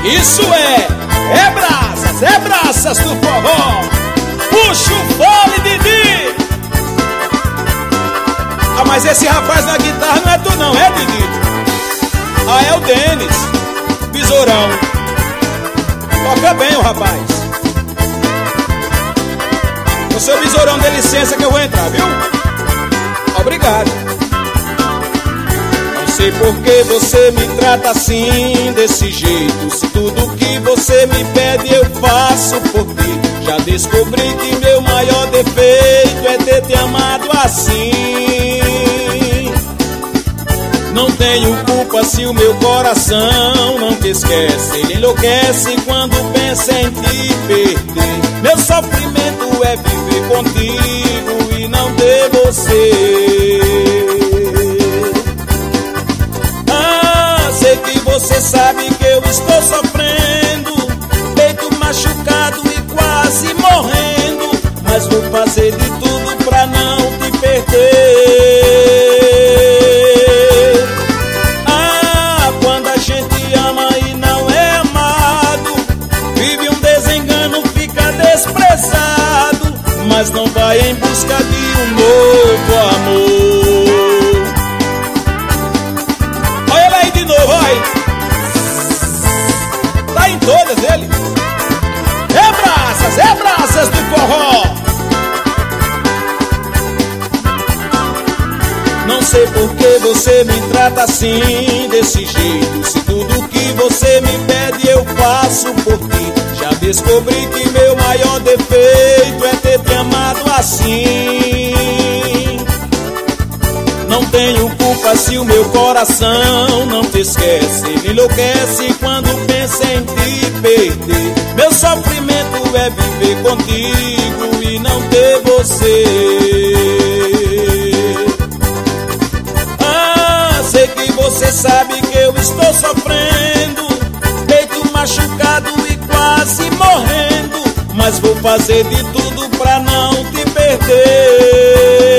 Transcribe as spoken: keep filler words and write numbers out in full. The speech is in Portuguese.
Isso é, é brasas, é braças do forró. Puxa o fole, Didi. Ah, mas esse rapaz na guitarra não é tu não, é, Didi? Ah, é o Denis, besourão. Toca bem o rapaz. O seu besourão, dê licença que eu vou entrar, viu? Obrigado. Não sei por que você me trata assim, desse jeito. Se tudo que você me pede eu faço por ti. Já descobri que meu maior defeito é ter te amado assim. Não tenho culpa se o meu coração não te esquece. Ele enlouquece quando pensa em te perder. Meu sofrimento é viver contigo e não ter você. Ah, sei que você sabe que eu estou sofrendo, peito machucado e quase morrendo, mas vou fazer de tudo pra não te perder. Mas não vai em busca de um novo amor. Olha ele aí de novo, olha. Tá em todas ele. É braças, é braças do forró. Não sei por que você me trata assim, desse jeito. Se tudo que você me pede eu faço por ti. Já descobri que meu maior defeito é ter te amado assim. Não tenho culpa se o meu coração não te esquece. Ele enlouquece quando pensa em te perder. Meu sofrimento é viver contigo e não ter você. Ah, sei que você sabe que eu estou sofrendo, peito machucado e quase morrendo, mas vou fazer de tudo pra não te perder.